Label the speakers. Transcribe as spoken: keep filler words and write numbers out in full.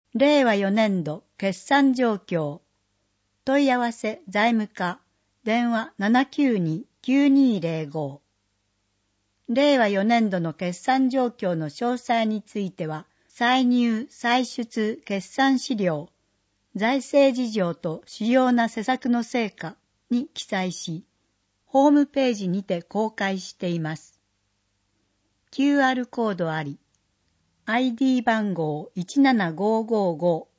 Speaker 1: れいわよねんど決算状況。問い合わせ財務課電話 ななきゅうに きゅうにーぜろご。れいわよねんどの決算状況の詳細については、歳入歳出決算資料、財政事情と主要な施策の成果に記載し、ホームページにて公開しています。キューアール コードあり、アイディー 番号いちななごーごーご